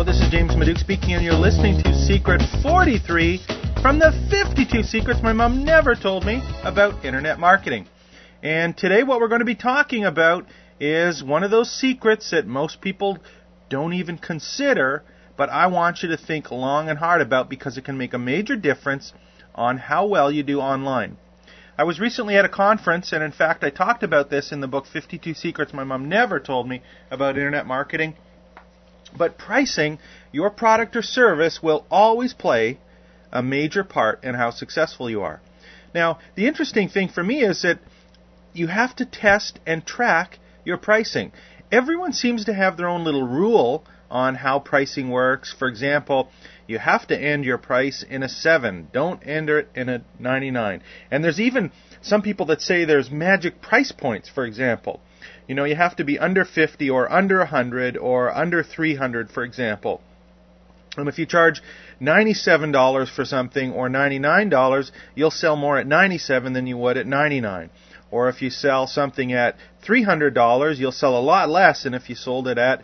this is James Maduke speaking, and you're listening to Secret 43 from the 52 secrets my mom never told me about internet marketing. And today what we're going to be talking about is one of those secrets that most people don't even consider, but I want you to think long and hard about because it can make a major difference on how well you do online. I was recently at a conference, and in fact I talked about this in the book 52 Secrets My Mom Never Told Me About Internet Marketing. But pricing your product or service will always play a major part in how successful you are. Now, the interesting thing for me is that you have to test and track your pricing. Everyone seems to have their own little rule on how pricing works. For example, you have to end your price in a 7. Don't enter it in a 99. And there's even some people that say there's magic price points, for example. You know, you have to be under 50 or under 100 or under 300, for example. And if you charge $97 for something or $99, you'll sell more at $97 than you would at $99. Or if you sell something at $300, you'll sell a lot less than if you sold it at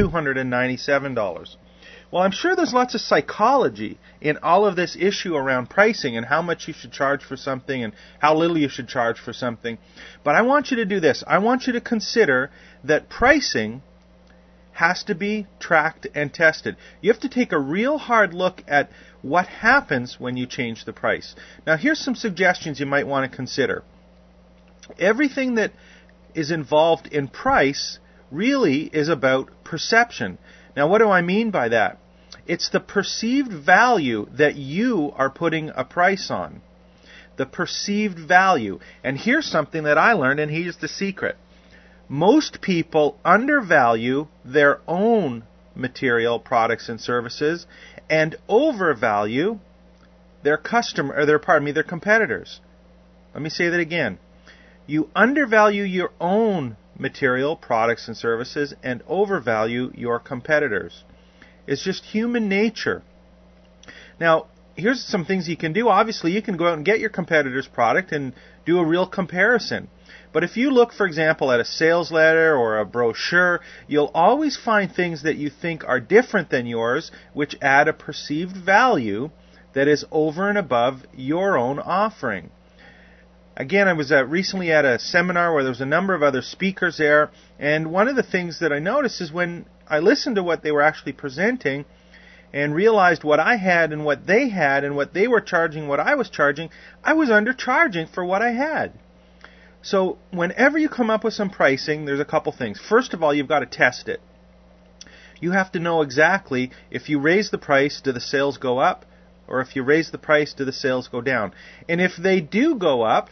$297. Well, I'm sure there's lots of psychology in all of this issue around pricing and how much you should charge for something and how little you should charge for something. But I want you to do this. I want you to consider that pricing has to be tracked and tested. You have to take a real hard look at what happens when you change the price. Now, here's some suggestions you might want to consider. Everything that is involved in price really is about perception. Now, what do I mean by that? It's the perceived value that you are putting a price on. The perceived value. And here's something that I learned, and here's the secret. Most people undervalue their own material, products, and services, and overvalue their their competitors. Let me say that again. You undervalue your own material, products, and services, and overvalue your competitors. It's just human nature. Now, here's some things you can do. Obviously, you can go out and get your competitor's product and do a real comparison. But if you look, for example, at a sales letter or a brochure, you'll always find things that you think are different than yours, which add a perceived value that is over and above your own offering. Again, I was recently at a seminar where there was a number of other speakers there, and one of the things that I noticed is when I listened to what they were actually presenting and realized what I had and what they had and what they were charging, what I was charging, I was undercharging for what I had. So whenever you come up with some pricing, there's a couple things. First of all, you've got to test it. You have to know exactly if you raise the price, do the sales go up? Or if you raise the price, do the sales go down? And if they do go up,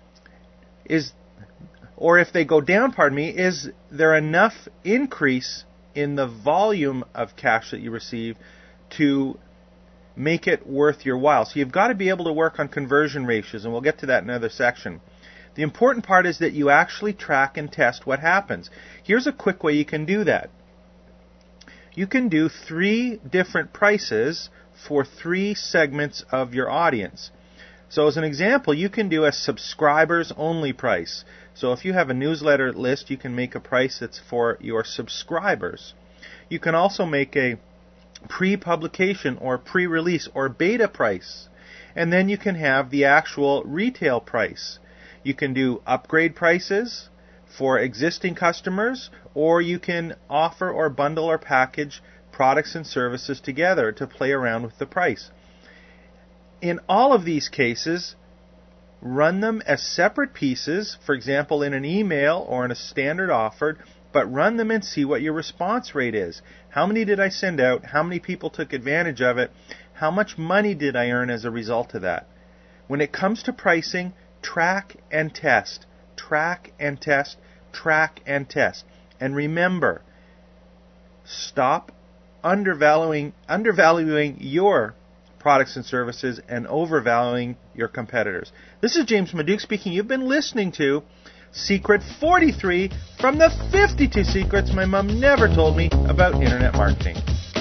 or if they go down, is there enough increase in the volume of cash that you receive to make it worth your while? So you've got to be able to work on conversion ratios, and we'll get to that in another section. The important part is that you actually track and test what happens. Here's a quick way you can do that. You can do 3 different prices for 3 segments of your audience. So as an example, you can do a subscribers only price. So if you have a newsletter list, you can make a price that's for your subscribers. You can also make a pre-publication or pre-release or beta price. And then you can have the actual retail price. You can do upgrade prices for existing customers, or you can offer or bundle or package products and services together to play around with the price. In all of these cases, run them as separate pieces, for example, in an email or in a standard offer, but run them and see what your response rate is. How many did I send out? How many people took advantage of it? How much money did I earn as a result of that? When it comes to pricing, track and test. Track and test. Track and test. And remember, stop undervaluing your products and services and overvaluing your competitors. This is James Maduke speaking. You've been listening to Secret 43 from the 52 secrets my mom never told me about internet marketing.